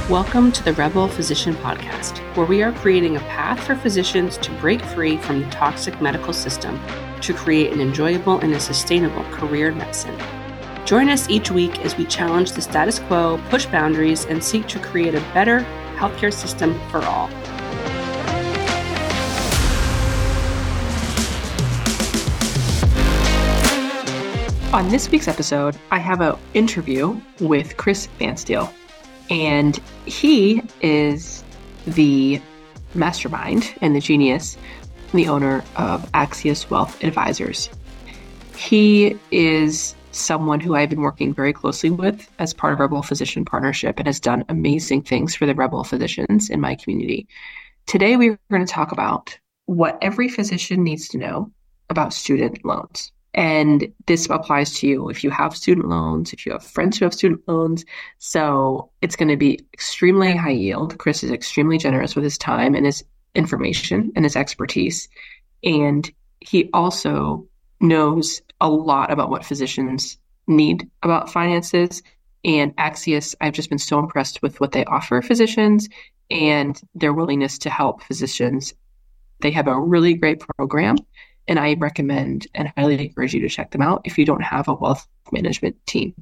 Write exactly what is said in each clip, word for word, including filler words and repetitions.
Welcome to the Rebel Physician Podcast, where we are creating a path for physicians to break free from the toxic medical system to create an enjoyable and a sustainable career in medicine. Join us each week as we challenge the status quo, push boundaries, and seek to create a better healthcare system for all. On this week's episode, I have an interview with Chris Vansteel. And he is the mastermind and the genius, and the owner of Axios Wealth Advisors. He is someone who I've been working very closely with as part of Rebel Physician Partnership and has done amazing things for the Rebel physicians in my community. Today, we're going to talk about what every physician needs to know about student loans. And this applies to you if you have student loans, if you have friends who have student loans. So it's going to be extremely high yield. Chris is extremely generous with his time and his information and his expertise. And he also knows a lot about what physicians need about finances. And Axios, I've just been so impressed with what they offer physicians and their willingness to help physicians. They have a really great program. And I recommend and highly encourage you to check them out if you don't have a wealth management team.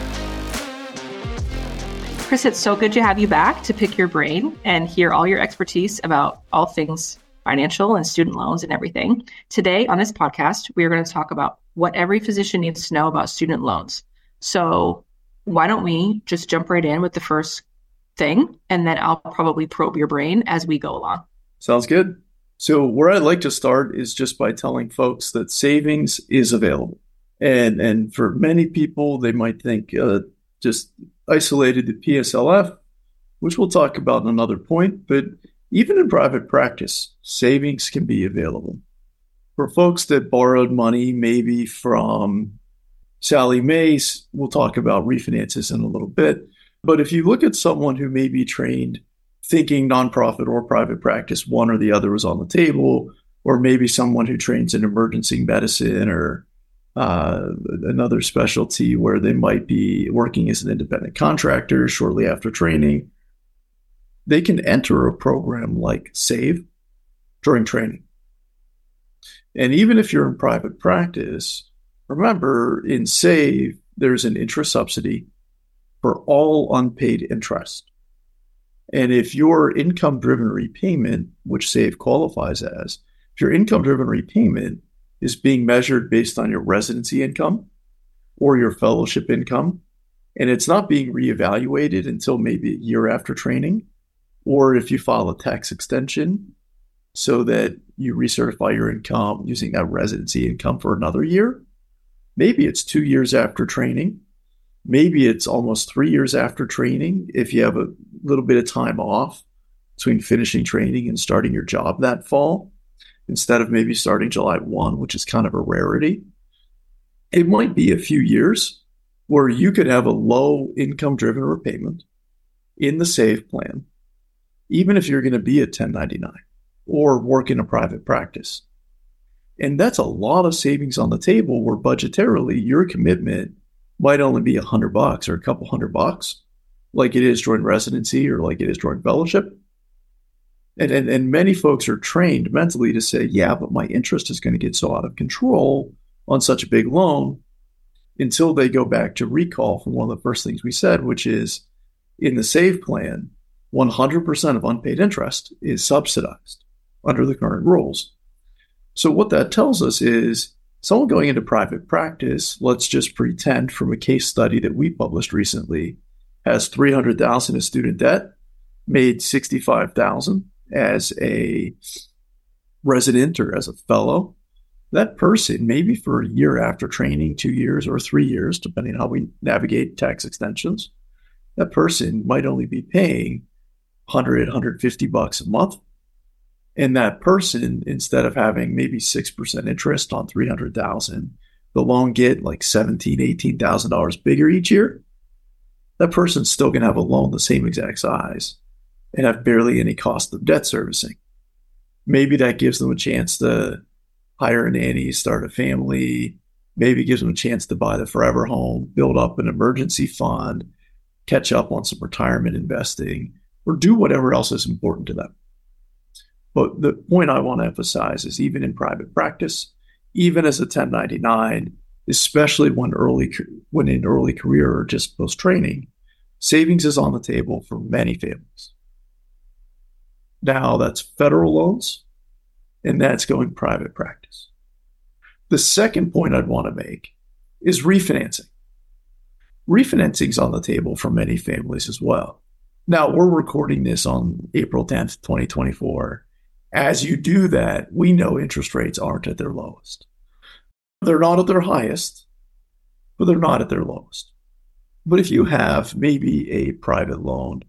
Chris, it's so good to have you back to pick your brain and hear all your expertise about all things financial and student loans and everything. Today on this podcast, we are going to talk about what every physician needs to know about student loans. So why don't we just jump right in with the first thing, and then I'll probably probe your brain as we go along. Sounds good. So where I'd like to start is just by telling folks that savings is available. And and for many people, they might think uh, just isolated to P S L F, which we'll talk about in another point. But even in private practice, savings can be available. For folks that borrowed money, maybe from Sallie Mae's, we'll talk about refinances in a little bit. But if you look at someone who may be trained thinking nonprofit or private practice, one or the other was on the table, or maybe someone who trains in emergency medicine or uh, another specialty where they might be working as an independent contractor shortly after training, they can enter a program like SAVE during training. And even if you're in private practice, remember in SAVE, there's an interest subsidy for all unpaid interest. And if your income-driven repayment, which SAVE qualifies as, if your income-driven repayment is being measured based on your residency income or your fellowship income, and it's not being reevaluated until maybe a year after training, or if you file a tax extension so that you recertify your income using that residency income for another year, maybe it's two years after training. Maybe it's almost three years after training if you have a little bit of time off between finishing training and starting your job that fall, instead of maybe starting July first, which is kind of a rarity. It might be a few years where you could have a low income-driven repayment in the SAVE plan, even if you're going to be a ten ninety-nine or work in a private practice. And that's a lot of savings on the table where budgetarily your commitment might only be a hundred bucks or a couple hundred bucks, like it is during residency or like it is during fellowship. And, and, and many folks are trained mentally to say, yeah, but my interest is going to get so out of control on such a big loan, until they go back to recall from one of the first things we said, which is in the SAVE plan, one hundred percent of unpaid interest is subsidized under the current rules. So what that tells us is someone going into private practice, let's just pretend from a case study that we published recently, has three hundred thousand dollars in student debt, made sixty-five thousand dollars as a resident or as a fellow. That person, maybe for a year after training, two years or three years, depending on how we navigate tax extensions, that person might only be paying one hundred, one hundred fifty bucks a month. And that person, instead of having maybe six percent interest on three hundred thousand dollars, the loan get like seventeen thousand dollars, eighteen thousand dollars bigger each year. That person's still going to have a loan the same exact size and have barely any cost of debt servicing. Maybe that gives them a chance to hire a nanny, start a family, maybe gives them a chance to buy the forever home, build up an emergency fund, catch up on some retirement investing, or do whatever else is important to them. But the point I want to emphasize is even in private practice, even as a ten ninety-nine, especially when early when in early career or just post-training, savings is on the table for many families. Now that's federal loans, and that's going private practice. The second point I'd want to make is refinancing. Refinancing is on the table for many families as well. Now, we're recording this on April tenth, twenty twenty-four. As you do that, we know interest rates aren't at their lowest. They're not at their highest, but they're not at their lowest. But if you have maybe a private loan,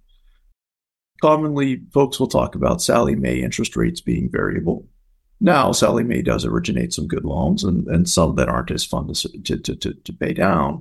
commonly folks will talk about Sallie Mae interest rates being variable. Now, Sallie Mae does originate some good loans and, and some that aren't as fun to, to, to, to pay down.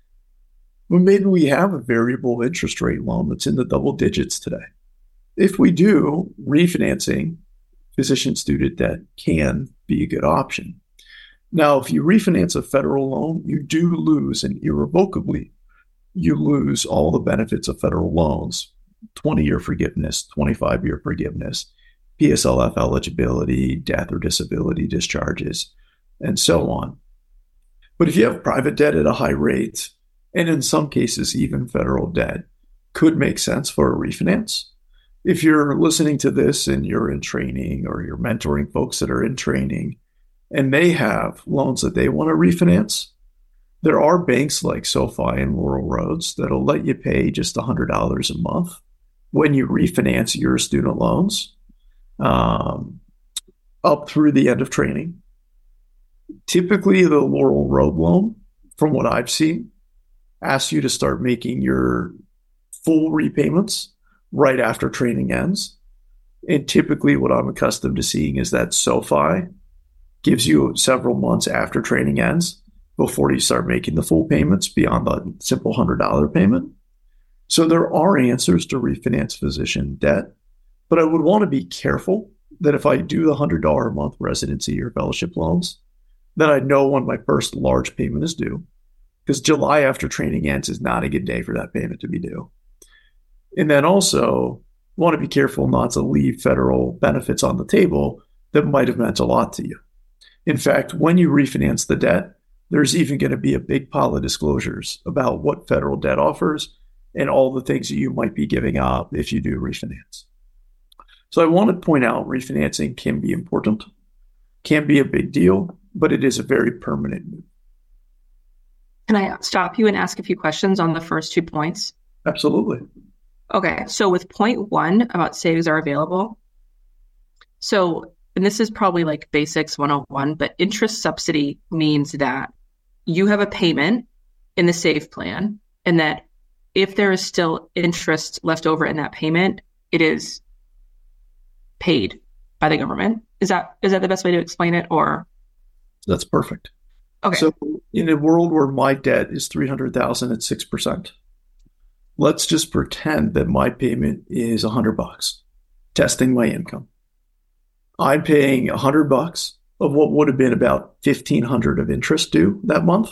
But maybe we have a variable interest rate loan that's in the double digits today. If we do, refinancing physician student debt can be a good option. Now, if you refinance a federal loan, you do lose, and irrevocably, you lose all the benefits of federal loans, twenty-year forgiveness, twenty-five-year forgiveness, P S L F eligibility, death or disability discharges, and so on. But if you have private debt at a high rate, and in some cases even federal debt, could make sense for a refinance. If you're listening to this and you're in training or you're mentoring folks that are in training and they have loans that they want to refinance, there are banks like SoFi and Laurel Roads that'll let you pay just one hundred dollars a month when you refinance your student loans um, up through the end of training. Typically, the Laurel Road loan, from what I've seen, asks you to start making your full repayments right after training ends. And typically what I'm accustomed to seeing is that SoFi gives you several months after training ends before you start making the full payments beyond the simple one hundred dollars payment. So there are answers to refinance physician debt, but I would want to be careful that if I do the one hundred dollars a month residency or fellowship loans, that I know when my first large payment is due, because July after training ends is not a good day for that payment to be due. And then also want to be careful not to leave federal benefits on the table that might have meant a lot to you. In fact, when you refinance the debt, there's even going to be a big pile of disclosures about what federal debt offers and all the things that you might be giving up if you do refinance. So I want to point out refinancing can be important, can be a big deal, but it is a very permanent move. Can I stop you and ask a few questions on the first two points? Absolutely. Okay, so with point one about savings are available. So, and this is probably like basics one oh one, but interest subsidy means that you have a payment in the SAVE plan, and that if there is still interest left over in that payment, it is paid by the government. Is that is that the best way to explain it, or? That's perfect. Okay. So in a world where my debt is three hundred thousand dollars at six percent, let's just pretend that my payment is one hundred bucks, testing my income. I'm paying one hundred bucks of what would have been about fifteen hundred of interest due that month.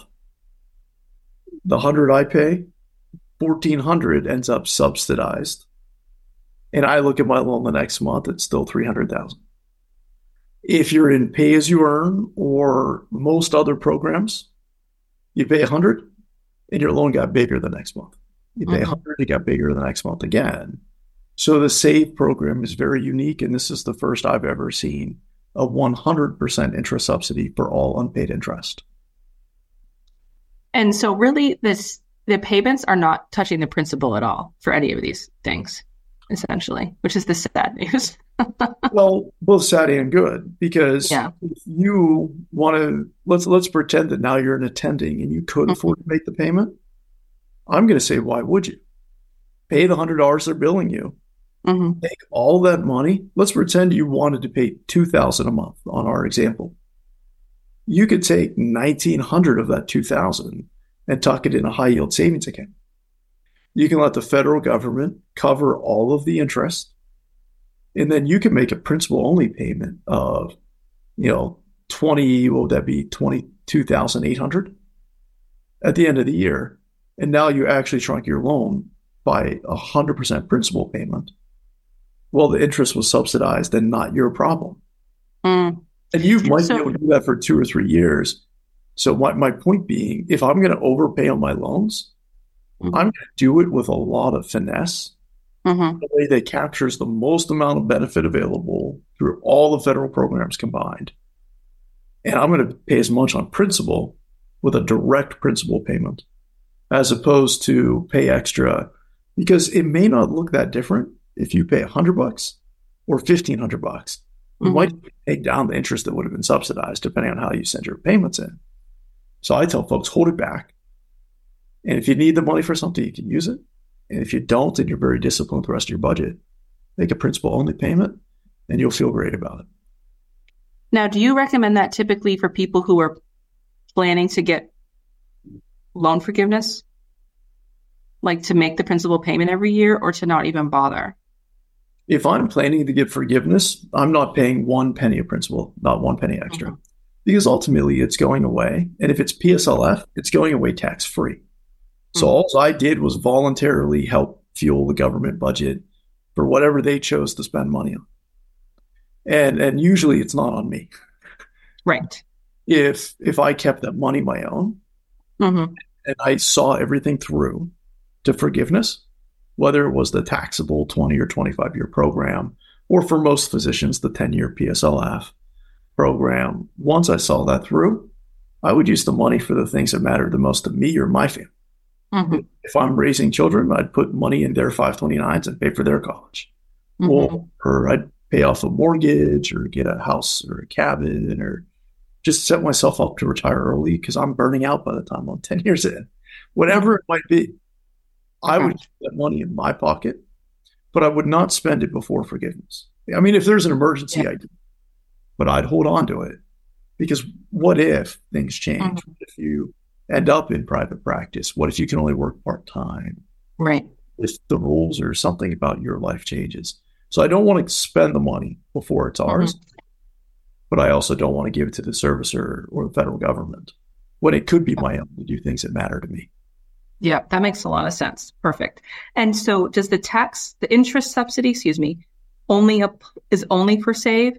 The one hundred I pay, fourteen hundred ends up subsidized. And I look at my loan the next month, it's still three hundred thousand. If you're in pay as you earn or most other programs, you pay one hundred and your loan got bigger the next month. You pay mm-hmm. one hundred, it got bigger the next month again. So the SAVE program is very unique, and this is the first I've ever seen a one hundred percent interest subsidy for all unpaid interest. And so really this the payments are not touching the principal at all for any of these things, essentially, which is the sad news. Well, both sad and good, because yeah. if you want to, let's let's pretend that now you're an attending and you could mm-hmm. afford to make the payment. I'm going to say, why would you? Pay the one hundred dollars they're billing you. Mm-hmm. Take all that money. Let's pretend you wanted to pay two thousand dollars a month on our example. You could take nineteen hundred dollars of that two thousand dollars and tuck it in a high yield savings account. You can let the federal government cover all of the interest. And then you can make a principal only payment of, you know, twenty, what would that be? twenty-two thousand eight hundred dollars at the end of the year. And now you actually shrunk your loan by one hundred percent principal payment, well, the interest was subsidized and not your problem. Mm. And you might So- be able to do that for two or three years. So my, my point being, if I'm going to overpay on my loans, Mhm. I'm going to do it with a lot of finesse, Mhm. the way that captures the most amount of benefit available through all the federal programs combined. And I'm going to pay as much on principal with a direct principal payment as opposed to pay extra, because it may not look that different if you pay a hundred bucks or fifteen hundred bucks. You Mhm. might take down the interest that would have been subsidized depending on how you send your payments in. So I tell folks, hold it back. And if you need the money for something, you can use it. And if you don't, and you're very disciplined with the rest of your budget, make a principal only payment and you'll feel great about it. Now, do you recommend that typically for people who are planning to get loan forgiveness? Like to make the principal payment every year or to not even bother? If I'm planning to get forgiveness, I'm not paying one penny of principal, not one penny extra. Mhm. Because ultimately it's going away. And if it's P S L F, it's going away tax free. So Mhm. all I did was voluntarily help fuel the government budget for whatever they chose to spend money on. And and usually it's not on me. Right. If if I kept that money my own Mm-hmm. and I saw everything through to forgiveness, whether it was the taxable twenty or twenty-five year program, or for most physicians, the ten year P S L F program, once I saw that through, I would use the money for the things that mattered the most to me or my family. Mm-hmm. If I'm raising children, I'd put money in their five twenty-nines and pay for their college. Mm-hmm. Or, or I'd pay off a mortgage or get a house or a cabin or just set myself up to retire early because I'm burning out by the time I'm ten years in. Whatever it might be, I Okay. would keep that money in my pocket, but I would not spend it before forgiveness. I mean, if there's an emergency, Yeah. I do, but I'd hold on to it because what if things change? Mhm. If you end up in private practice, what if you can only work part-time? Right. If the rules or something about your life changes. So I don't want to spend the money before it's ours, but I also don't want to give it to the servicer or the federal government when it could be my own to do things that matter to me. Yeah, that makes a lot of sense. Perfect. And so does the tax, the interest subsidy, excuse me, only up is only for SAVE?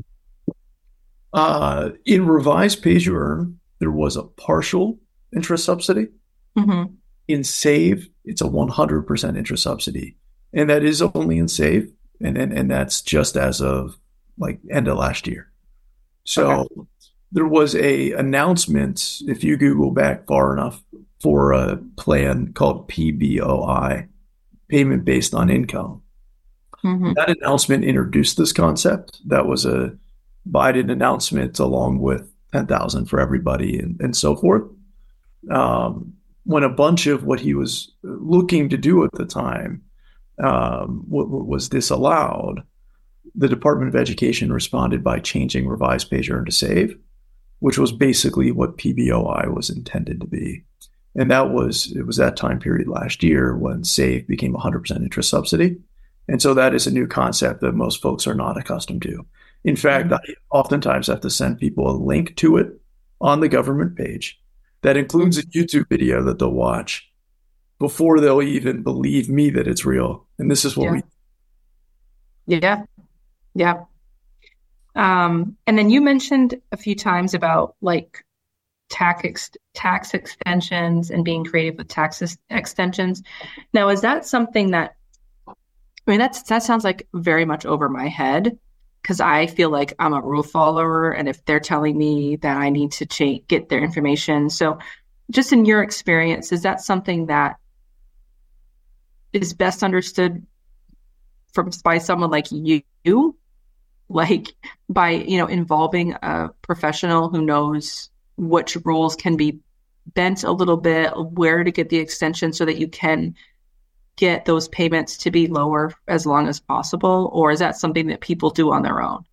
Uh, in revised pay as you earn, there was a partial interest subsidy. Mm-hmm. In SAVE, it's a one hundred percent interest subsidy. And that is only in SAVE. And, and, and that's just as of like end of last year. So Okay. there was a announcement, if you Google back far enough, for a plan called P B O I, payment based on income. Mm-hmm. That announcement introduced this concept. That was a Biden announcement along with ten thousand for everybody and, and so forth. Um, when a bunch of what he was looking to do at the time um, w- w- was disallowed, the Department of Education responded by changing revised pay as you earn to SAVE, which was basically what P B O I was intended to be. And that was, it was that time period last year when SAVE became one hundred percent interest subsidy. And so that is a new concept that most folks are not accustomed to. In fact, I oftentimes have to send people a link to it on the government page that includes a YouTube video that they'll watch before they'll even believe me that it's real. And this is what Yeah. we Yeah. Yeah. Um, and then you mentioned a few times about like tax ex- tax extensions and being creative with tax ex- extensions. Now, is that something that, I mean, that's that sounds like very much over my head because I feel like I'm a rule follower, and if they're telling me that I need to cha- get their information, so just in your experience, is that something that is best understood from by someone like you, like by, you know, involving a professional who knows which rules can be bent a little bit, where to get the extension so that you can get those payments to be lower as long as possible? Or is that something that people do on their own?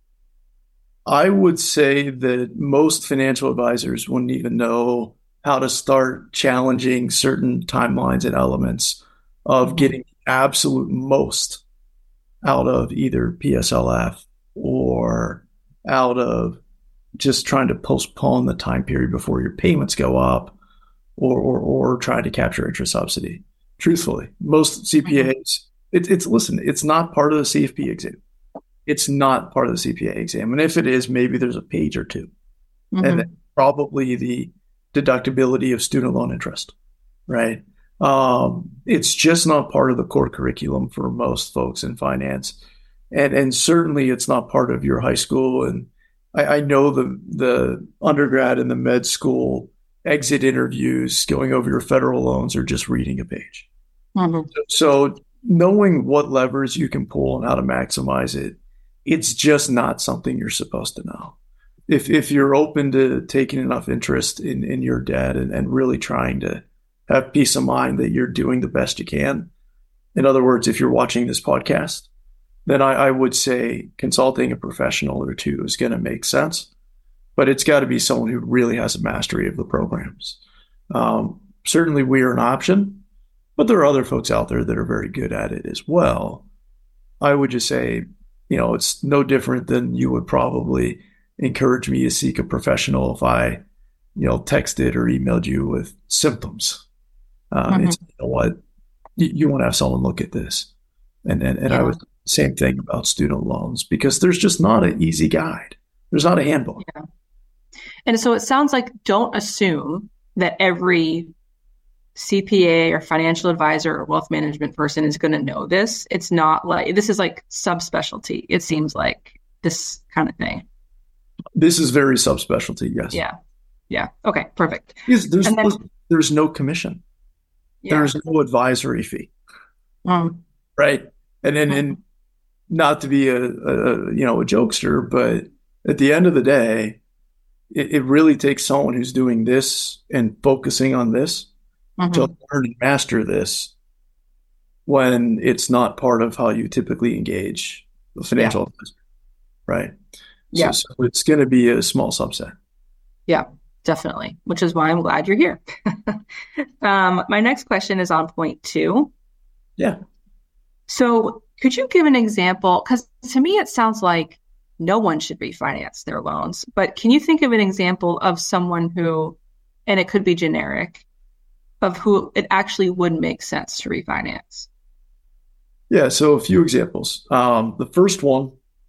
I would say that most financial advisors wouldn't even know how to start challenging certain timelines and elements of getting the absolute most out of either P S L F or out of just trying to postpone the time period before your payments go up or, or, or trying to capture interest subsidy. truthfully. Most Mm-hmm. C P As, it, it's, listen, it's not part of the C F P exam. It's not part of the C P A exam. And if it is, maybe there's a page or two. And then Mm-hmm. probably the deductibility of student loan interest, right? Um, it's just not part of the core curriculum for most folks in finance. And, and certainly it's not part of your high school. And I, I know the, the undergrad and the med school exit interviews going over your federal loans are just reading a page. Mm-hmm. So knowing what levers you can pull and how to maximize it, it's just not something you're supposed to know. If if you're open to taking enough interest in, in your debt and, and really trying to have peace of mind that you're doing the best you can. In other words, if you're watching this podcast, then I, I would say consulting a professional or two is going to make sense. But it's got to be someone who really has a mastery of the programs. Um, certainly, we are an option, but there are other folks out there that are very good at it as well. I would just say, you know, it's no different than you would probably encourage me to seek a professional if I, you know, texted or emailed you with symptoms. Um, Mm-hmm. it's, you know what, you, you want to have someone look at this. And, and, and I Yeah. was same thing about student loans because there's just not an easy guide. There's not a handbook. Yeah. And so it sounds like don't assume that every C P A or financial advisor or wealth management person is going to know this. It's not like this is like subspecialty. It seems like this kind of thing. This is very subspecialty. Yes. Yeah. Yeah. Okay. Perfect. Because there's, And then, there's no commission. yeah. There's no advisory fee. Um, Right. And then, mhm. and not to be a, a, you know, a jokester, but at the end of the day, it, it really takes someone who's doing this and focusing on this to Mhm. learn and master this when it's not part of how you typically engage the Yeah. financial advisor, right? So, Yeah. so it's going to be a small subset. Yeah. Definitely. Which is why I'm glad you're here. um, my next question is on point two. Yeah. So could you give an example? Because to me, it sounds like no one should refinance their loans. But can you think of an example of someone who, and it could be generic, of who it actually would make sense to refinance? Yeah. So a few examples. Um, the first one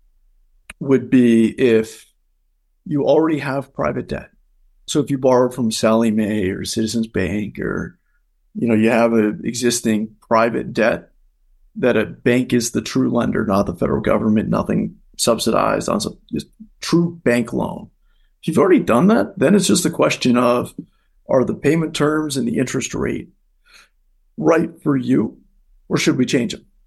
would be if you already have private debt. So if you borrowed from Sallie Mae or Citizens Bank, or, you know, you have an existing private debt that a bank is the true lender, not the federal government, nothing subsidized on some just true bank loan. If you've already done that, then it's just a question of, are the payment terms and the interest rate right for you, or should we change them?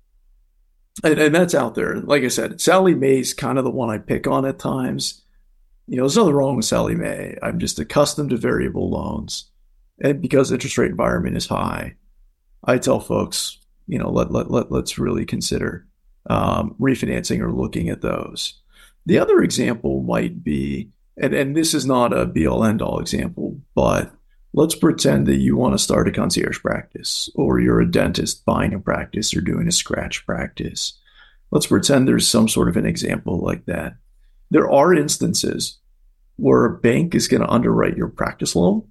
And, and that's out there. Like I said, Sallie Mae's kind of the one I pick on at times. You know, there's nothing wrong with Sallie Mae. I'm just accustomed to variable loans. And because the interest rate environment is high, I tell folks, you know, let, let, let, let's really consider um, refinancing or looking at those. The other example might be, and, and this is not a be all end all example, but let's pretend that you want to start a concierge practice, or you're a dentist buying a practice or doing a scratch practice. Let's pretend there's some sort of an example like that. There are instances where a bank is going to underwrite your practice loan,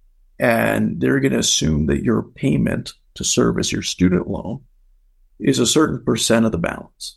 and they're going to assume that your payment to service your student loan is a certain percent of the balance.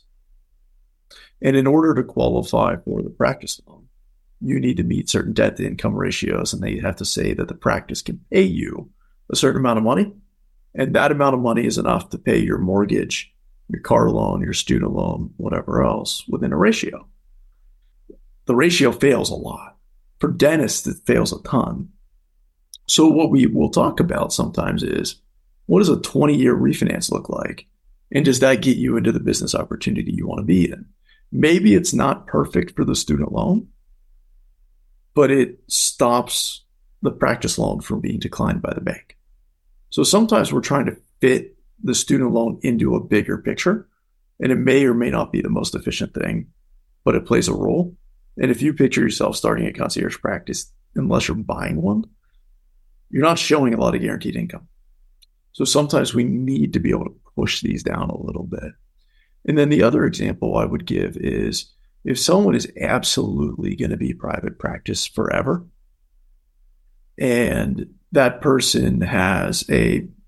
And in order to qualify for the practice loan, you need to meet certain debt to income ratios, and they have to say that the practice can pay you a certain amount of money, and that amount of money is enough to pay your mortgage, your car loan, your student loan, whatever else, within a ratio. The ratio fails a lot. For dentists, it fails a ton. So what we will talk about sometimes is, what does a twenty-year refinance look like? And does that get you into the business opportunity you want to be in? Maybe it's not perfect for the student loan, but it stops the practice loan from being declined by the bank. So sometimes we're trying to fit the student loan into a bigger picture, and it may or may not be the most efficient thing, but it plays a role. And if you picture yourself starting a concierge practice, unless you're buying one, you're not showing a lot of guaranteed income. So sometimes we need to be able to push these down a little bit. And then the other example I would give is, if someone is absolutely going to be private practice forever, and that person has a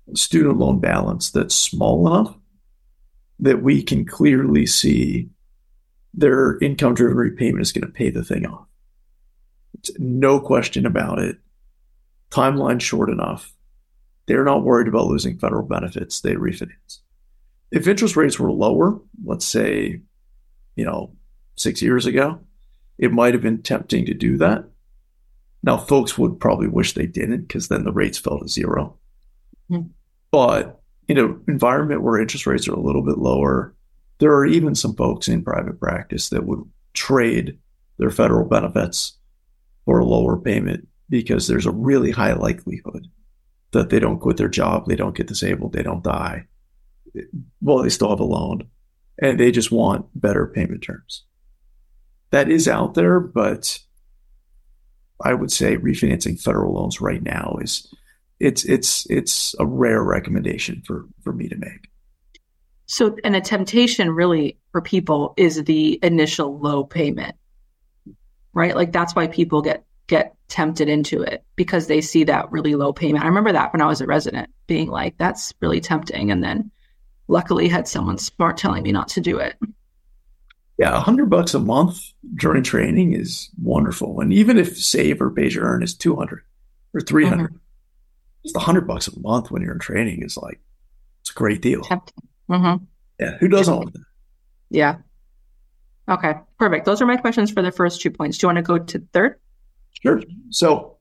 student loan balance that's small enough that we can clearly see their income-driven repayment is going to pay the thing off. It's no question about it. Timeline short enough. They're not worried about losing federal benefits. They refinance. If interest rates were lower, let's say, you know, six years ago, it might have been tempting to do that. Now, folks would probably wish they didn't because then the rates fell to zero. Mm-hmm. But in an environment where interest rates are a little bit lower, there are even some folks in private practice that would trade their federal benefits for a lower payment because there's a really high likelihood that they don't quit their job, they don't get disabled, they don't die. Well, they still have a loan, and they just want better payment terms. That is out there, but I would say refinancing federal loans right now is it's it's it's a rare recommendation for, for me to make. So, and a temptation really for people is the initial low payment, right? Like that's why people get get tempted into it because they see that really low payment. I remember that when I was a resident being like, that's really tempting. And then luckily had someone smart telling me not to do it. Yeah, a hundred bucks a month during training is wonderful. And even if save or pay to earn is two hundred or three hundred, mm-hmm. just a hundred bucks a month when you're in training is like, it's a great deal. Mm-hmm. Yeah. Who doesn't want that? Yeah. Okay. Perfect. Those are my questions for the first two points. Do you want to go to the third? Sure. So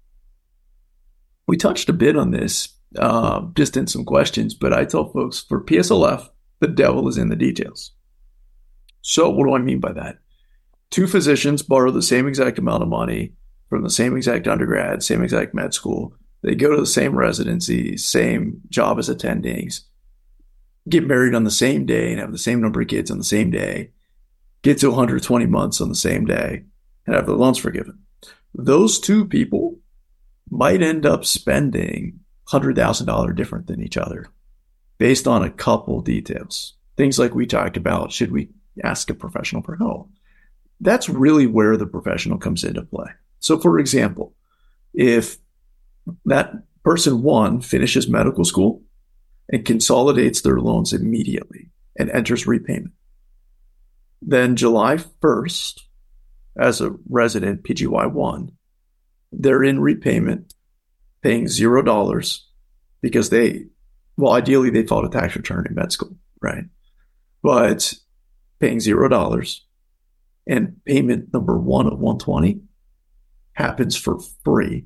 we touched a bit on this uh, just in some questions, but I tell folks for P S L F, the devil is in the details. So what do I mean by that? Two physicians borrow the same exact amount of money from the same exact undergrad, same exact med school. They go to the same residency, same job as attendings, get married on the same day and have the same number of kids on the same day, get to one hundred twenty months on the same day, and have their loans forgiven. Those two people might end up spending one hundred thousand dollars different than each other based on a couple details. Things like we talked about, should we ask a professional for help? That's really where the professional comes into play. So for example, if that person one finishes medical school and consolidates their loans immediately and enters repayment, then July first, as a resident P G Y one, they're in repayment paying zero dollars because they, well, ideally they filed a tax return in med school, right? But paying zero dollars, and payment number one of one hundred twenty happens for free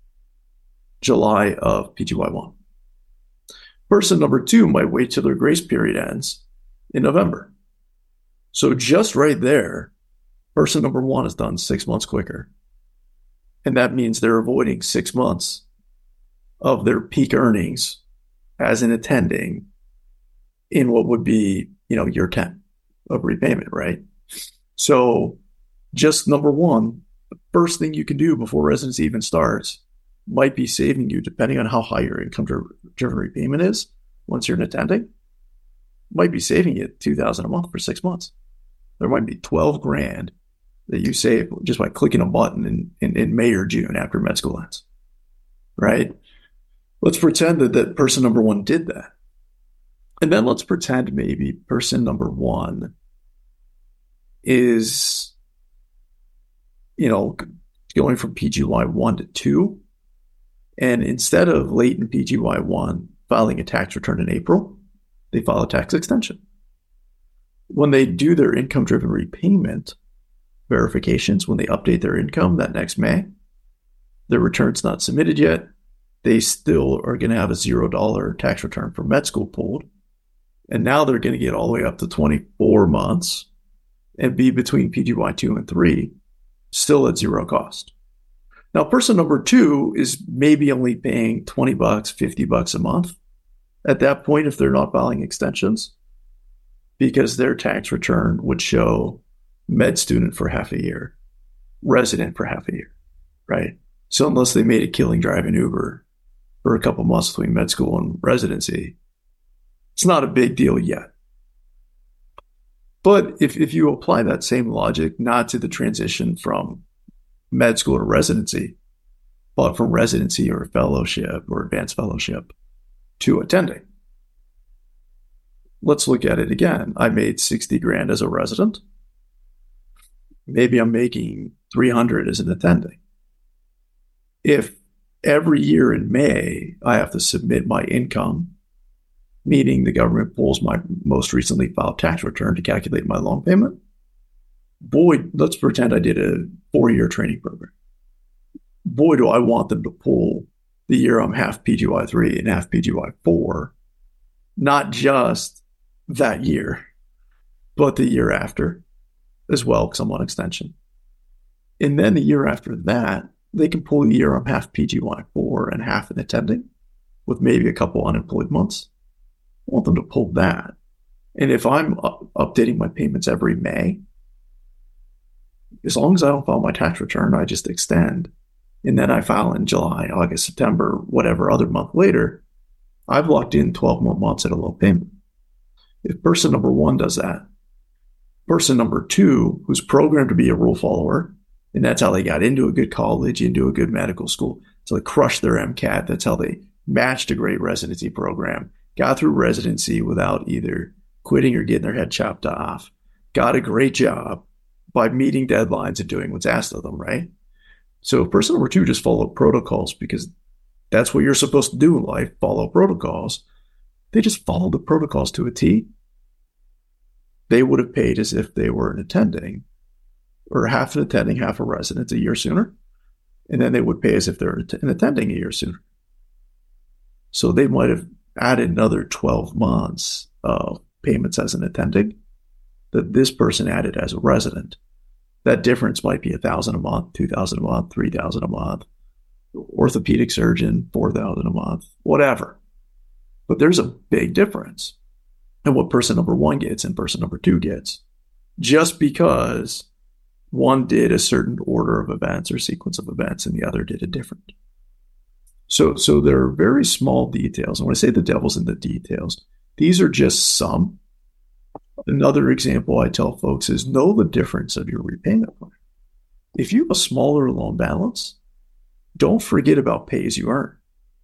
July of P G Y one. Person number two might wait till their grace period ends in November. So just right there, person number one is done six months quicker. And that means they're avoiding six months of their peak earnings as an attending in what would be, you know, year ten of repayment, right? So just number one, the first thing you can do before residency even starts might be saving you, depending on how high your income driven repayment is once you're an attending, might be saving you two thousand dollars a month for six months. There might be twelve grand that you save just by clicking a button in, in, in May or June after med school ends, right? Let's pretend that, that person number one did that. And then let's pretend maybe person number one is, you know, going from P G Y one to two. And instead of late in P G Y one filing a tax return in April, they file a tax extension. When they do their income-driven repayment verifications, when they update their income that next May, their return's not submitted yet. They still are going to have a zero dollar tax return for med school pulled. And now they're going to get all the way up to twenty-four months and be between P G Y two and three, still at zero cost. Now, person number two is maybe only paying twenty bucks, fifty bucks a month at that point if they're not filing extensions, because their tax return would show med student for half a year, resident for half a year, right? So unless they made a killing driving Uber for a couple months between med school and residency, it's not a big deal yet. But if, if you apply that same logic, not to the transition from med school to residency, but from residency or fellowship or advanced fellowship to attending. Let's look at it again. I made sixty grand as a resident. Maybe I'm making three hundred as an attending. If every year in May, I have to submit my income, meaning the government pulls my most recently filed tax return to calculate my loan payment, boy, let's pretend I did a four-year training program. Boy, do I want them to pull the year I'm half P G Y three and half P G Y four, not just that year, but the year after as well, because I'm on extension. And then the year after that, they can pull a year I'm half P G Y four and half an attending with maybe a couple unemployed months. I want them to pull that. And if I'm up- updating my payments every May, as long as I don't file my tax return, I just extend. And then I file in July, August, September, whatever other month later, I've locked in twelve more months at a low payment. If person number one does that, person number two, who's programmed to be a rule follower, and that's how they got into a good college, into a good medical school, so they crushed their MCAT. That's how they matched a great residency program, got through residency without either quitting or getting their head chopped off, got a great job by meeting deadlines and doing what's asked of them, right? So person number two just followed protocols because that's what you're supposed to do in life, follow protocols. They just followed the protocols to a T. They would have paid as if they were an attending, or half an attending, half a resident a year sooner. And then they would pay as if they're an attending a year sooner. So they might have added another twelve months of payments as an attending that this person added as a resident. That difference might be a thousand a month, two thousand a month, three thousand a month. Orthopedic surgeon, four thousand a month, whatever. But there's a big difference in what person number one gets and person number two gets, just because one did a certain order of events or sequence of events and the other did a different. So, so there are very small details. And when I say the devil's in the details, these are just some. Another example I tell folks is know the difference of your repayment plan. If you have a smaller loan balance, don't forget about pay as you earn.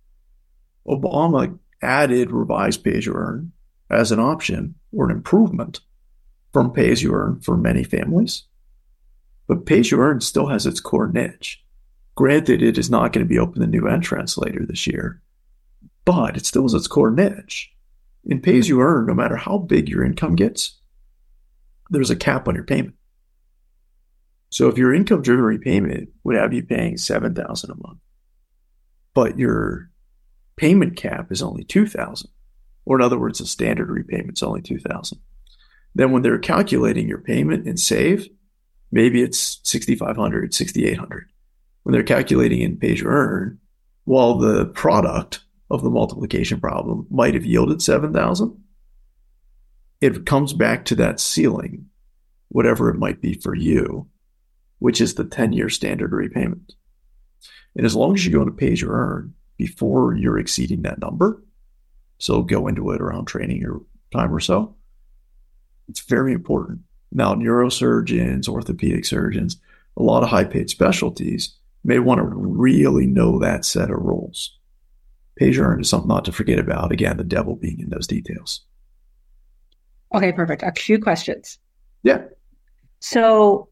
Obama added revised pay as you earn as an option or an improvement from pay as you earn for many families. But pay as you earn still has its core niche. Granted, it is not going to be open to new entrants later this year, but it still has its core niche. In pay as you earn, no matter how big your income gets, there's a cap on your payment. So if your income driven repayment would have you paying seven thousand dollars a month, but your payment cap is only two thousand dollars, or in other words, the standard repayment is only two thousand dollars, then when they're calculating your payment in SAVE, maybe it's six thousand five hundred dollars, six thousand eight hundred dollars. When they're calculating in pay as you earn, while the product of the multiplication problem might have yielded seven thousand dollars, it comes back to that ceiling, whatever it might be for you, which is the ten-year standard repayment. And as long as you go into pay as you earn before you're exceeding that number, so go into it around training your time or so, it's very important. Now, neurosurgeons, orthopedic surgeons, a lot of high-paid specialties may want to really know that set of rules. Pay as you earn is something not to forget about. Again, the devil being in those details. Okay, perfect. A few questions. Yeah. So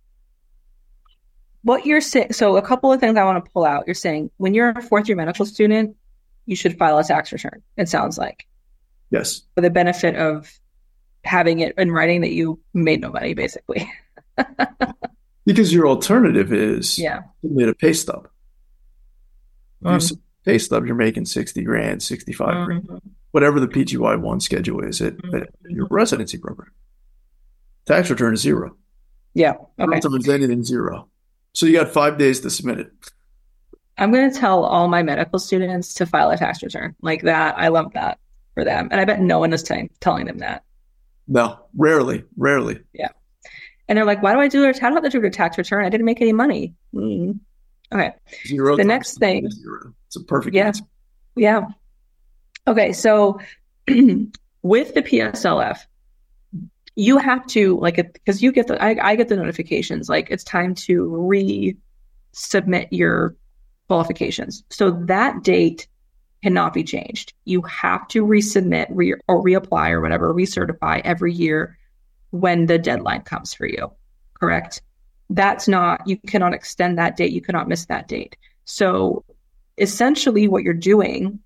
what you're saying, so a couple of things I want to pull out. You're saying when you're a fourth year medical student, you should file a tax return, it sounds like. Yes. For the benefit of having it in writing that you made no money, basically. Because your alternative is yeah. submit a pay stub. Um, you submit a pay stub, you're making sixty grand, sixty-five um, grand, whatever the P G Y one schedule is at, um, at your residency program. Tax return is zero. Yeah. Okay. Sometimes anything zero. So you got five days to submit it. I'm going to tell all my medical students to file a tax return like that. I love that for them. And I bet no one is t- telling them that. No, rarely, rarely. Yeah. And they're like, why do I do it? How do I have to do a tax return? I didn't make any money. Mm. Okay. Zero. The next thing. Zero. It's a perfect yeah. answer. Yeah. Okay. So with the P S L F, you have to like it because you get the, I, I get the notifications, like it's time to resubmit your qualifications. So that date cannot be changed. You have to resubmit re- or reapply or whatever, recertify every year when the deadline comes for you, correct? That's not, you cannot extend that date. You cannot miss that date. So essentially what you're doing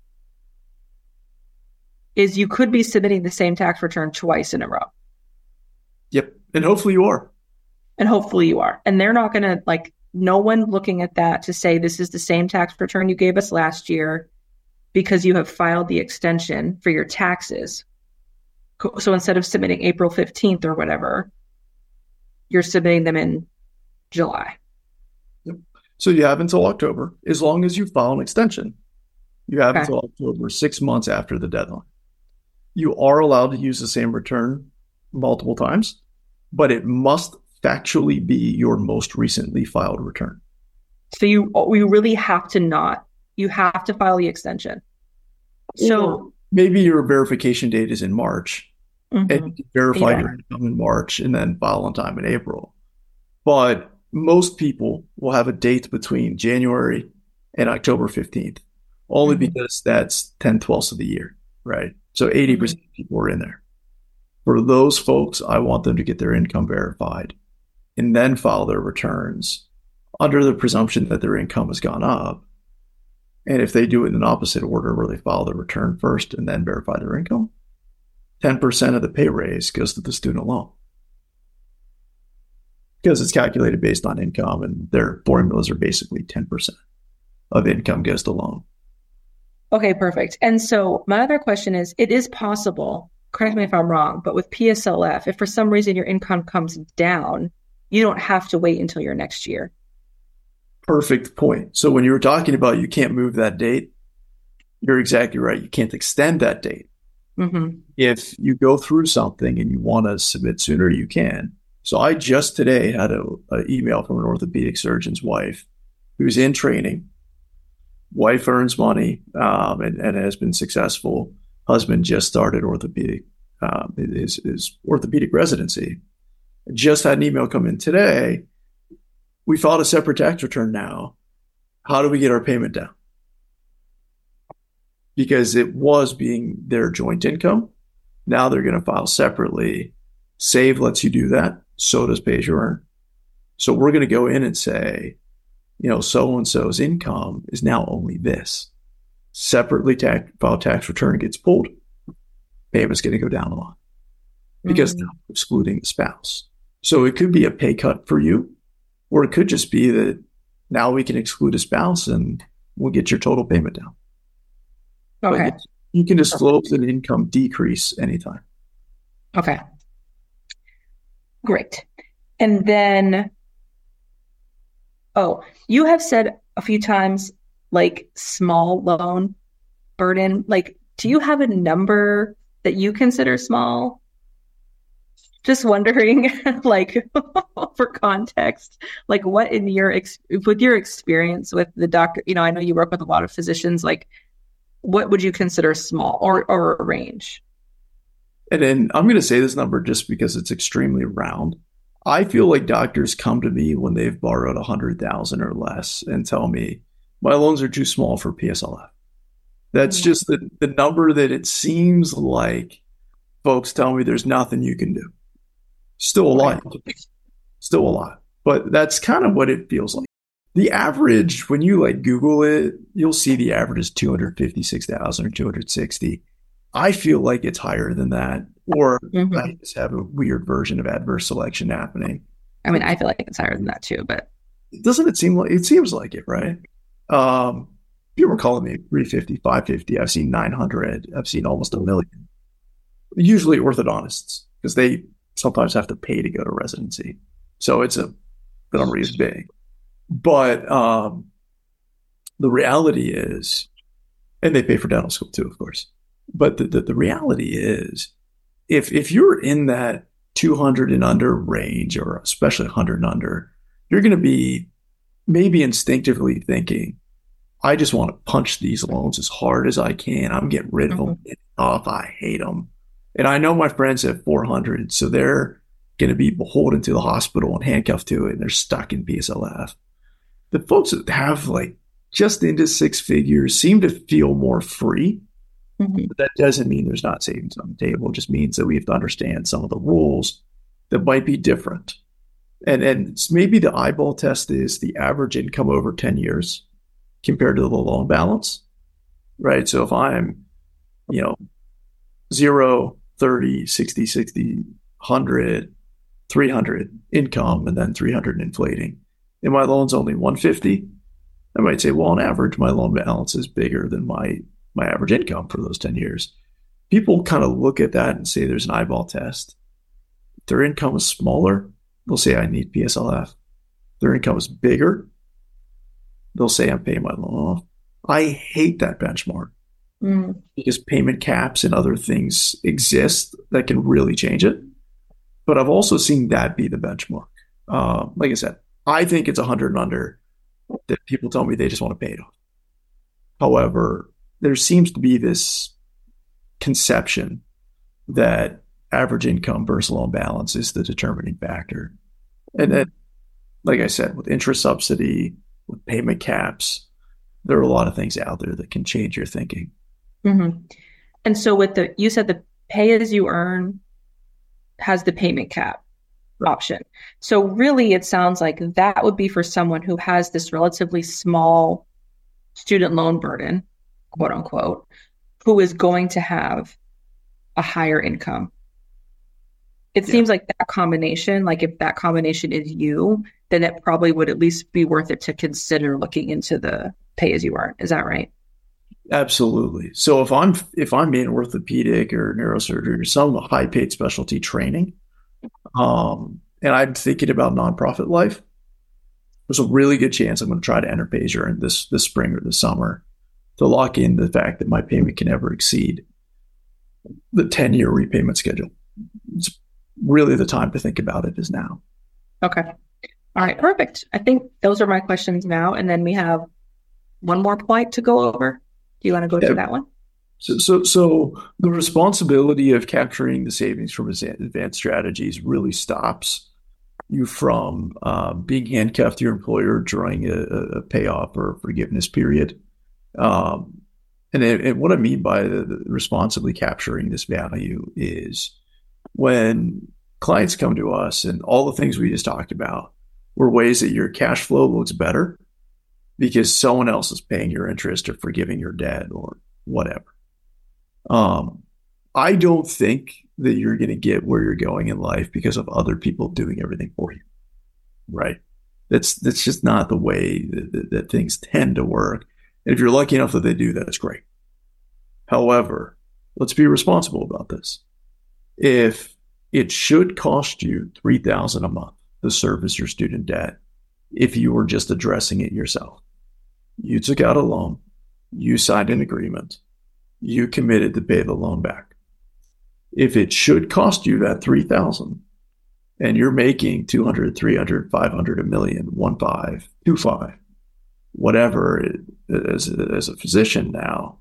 is you could be submitting the same tax return twice in a row. Yep. And hopefully you are. And hopefully you are. And they're not going to, like, no one looking at that to say this is the same tax return you gave us last year because you have filed the extension for your taxes. So instead of submitting April fifteenth or whatever, you're submitting them in July. Yep. So you have until October, as long as you file an extension. You have okay. until October, six months after the deadline. You are allowed to use the same return multiple times, but it must factually be your most recently filed return. So you we really have to not, you have to file the extension. So or maybe your verification date is in March, mm-hmm. and you can verify yeah. your income in March and then file on time in April. But most people will have a date between January and October fifteenth, only mm-hmm. because that's ten twelfths of the year, right? So eighty percent mm-hmm. of people are in there. For those folks, I want them to get their income verified and then file their returns under the presumption that their income has gone up. And if they do it in an opposite order where they file their return first and then verify their income, ten percent of the pay raise goes to the student loan. Because it's calculated based on income, and their formulas are basically ten percent of income goes to loan. Okay, perfect. And so my other question is, it is possible, correct me if I'm wrong, but with P S L F, if for some reason your income comes down, you don't have to wait until your next year. Perfect point. So when you were talking about you can't move that date, you're exactly right. You can't extend that date. Mm-hmm. If you go through something and you want to submit sooner, you can. So I just today had a, a email from an orthopedic surgeon's wife who's in training. Wife earns money um, and, and has been successful. Husband just started orthopedic um, his, his orthopedic residency. Just had an email come in today. We filed a separate tax return now. How do we get our payment down? Because it was being their joint income. Now they're going to file separately. Save lets you do that. So does Pay As You Earn. So we're going to go in and say, you know, so-and-so's income is now only this. Separately tax, filed tax return gets pulled. Payment's going to go down a lot because mm-hmm. now we're excluding the spouse. So it could be a pay cut for you, or it could just be that now we can exclude a spouse and we'll get your total payment down. Okay. But you can disclose an income decrease anytime. Okay. Great. And then, oh, you have said a few times, like small loan burden. Like, do you have a number that you consider small? Just wondering, like, for context, like what in your, ex- with your experience with the doctor, you know, I know you work with a lot of physicians, like what would you consider small or, or a range? And then I'm going to say this number just because it's extremely round. I feel like doctors come to me when they've borrowed a hundred thousand or less and tell me my loans are too small for P S L F. That's mm-hmm. just the, the number that it seems like folks tell me there's nothing you can do. Still a lot. Still a lot. But that's kind of what it feels like. The average, when you like Google it, you'll see the average is two hundred fifty-six thousand or two hundred sixty. I feel like it's higher than that, or mm-hmm. I just have a weird version of adverse selection happening. I mean, I feel like it's higher than that too, but doesn't it seem like it seems like it, right? Um, people are calling me three fifty, five fifty. I've seen nine hundred. I've seen almost a million. Usually orthodontists, because they sometimes have to pay to go to residency. So it's a, the number is big. But um, the reality is, and they pay for dental school too, of course. But the, the, the reality is, if if you're in that two hundred and under range, or especially one hundred and under, you're going to be maybe instinctively thinking, I just want to punch these loans as hard as I can. I'm getting rid of mm-hmm. them. Get off. I hate them. And I know my friends have four hundred, so they're going to be beholden to the hospital and handcuffed to it, and they're stuck in P S L F. The folks that have like just into six figures seem to feel more free. Mhm. But that doesn't mean there's not savings on the table. It just means that we have to understand some of the rules that might be different. And and maybe the eyeball test is the average income over ten years compared to the loan balance, right? So if I'm, you know, zero, thirty, sixty, sixty, one hundred, three hundred income and then three hundred inflating, and my loan's only one hundred fifty, I might say, well, on average, my loan balance is bigger than my, my average income for those ten years. People kind of look at that and say there's an eyeball test. If their income is smaller, they'll say I need P S L F. If their income is bigger, they'll say I'm paying my loan off. I hate that benchmark Mm. because payment caps and other things exist that can really change it. But I've also seen that be the benchmark. Uh, like I said, I think it's one hundred and under that people tell me they just want to pay it off. However, there seems to be this conception that average income versus loan balance is the determining factor. And then, like I said, with interest subsidy, with payment caps, there are a lot of things out there that can change your thinking. hmm And so with the, you said the pay as you earn has the payment cap option. So really it sounds like that would be for someone who has this relatively small student loan burden, quote unquote, who is going to have a higher income. It Yeah. seems like that combination, like if that combination is you, then it probably would at least be worth it to consider looking into the pay as you earn. Is that right? Absolutely. So if I'm if I'm in orthopedic or neurosurgery or some high paid specialty training, um, and I'm thinking about nonprofit life, there's a really good chance I'm going to try to enter Pager in this this spring or this summer to lock in the fact that my payment can never exceed the ten year repayment schedule. It's really the time to think about it is now. Okay. All right, perfect. I think those are my questions now. And then we have one more point to go over. Do you want to go Yeah. to that one? So, so, so the responsibility of capturing the savings from advanced strategies really stops you from uh, being handcuffed to your employer during a, a payoff or forgiveness period. Um, and, and what I mean by the, the responsibly capturing this value is when clients come to us and all the things we just talked about were ways that your cash flow looks better because someone else is paying your interest or forgiving your debt or whatever. Um, I don't think that you're going to get where you're going in life because of other people doing everything for you, right? That's that's just not the way that, that, that things tend to work. And if you're lucky enough that they do, that's great. However, let's be responsible about this. If it should cost you three thousand dollars a month to service your student debt, if you were just addressing it yourself, you took out a loan, you signed an agreement, you committed to pay the loan back. If it should cost you that three thousand dollars and you're making two hundred, three hundred, five hundred, a million, one five, two five, whatever as a, as a physician now,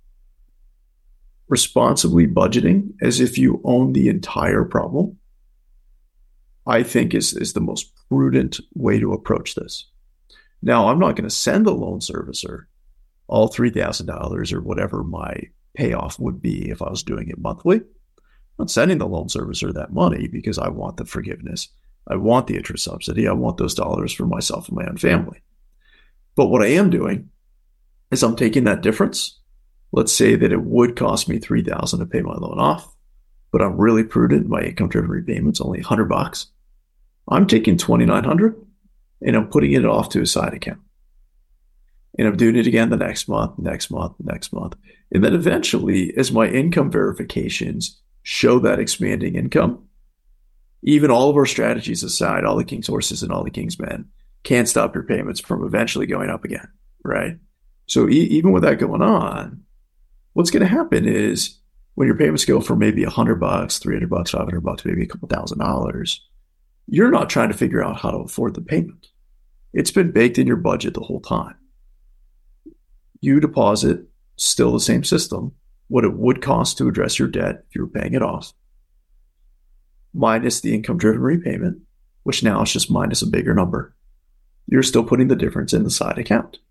responsibly budgeting as if you own the entire problem, I think is, is the most prudent way to approach this. Now, I'm not going to send the loan servicer all three thousand dollars or whatever my payoff would be if I was doing it monthly. I'm not sending the loan servicer that money because I want the forgiveness. I want the interest subsidy. I want those dollars for myself and my own family. But what I am doing is I'm taking that difference. Let's say that it would cost me three thousand dollars to pay my loan off, but I'm really prudent. My income-driven repayment's only one hundred bucks. I'm taking twenty-nine hundred dollars and I'm putting it off to a side account. And I'm doing it again the next month, next month, next month. And then eventually, as my income verifications show that expanding income, even all of our strategies aside, all the King's horses and all the King's men can't stop your payments from eventually going up again, right? So e- even with that going on, what's going to happen is when your payments go from maybe one hundred bucks, three hundred bucks, five hundred bucks, maybe a couple thousand dollars, you're not trying to figure out how to afford the payment. It's been baked in your budget the whole time. You deposit still the same system, what it would cost to address your debt if you were paying it off, minus the income-driven repayment, which now is just minus a bigger number. You're still putting the difference in the side account.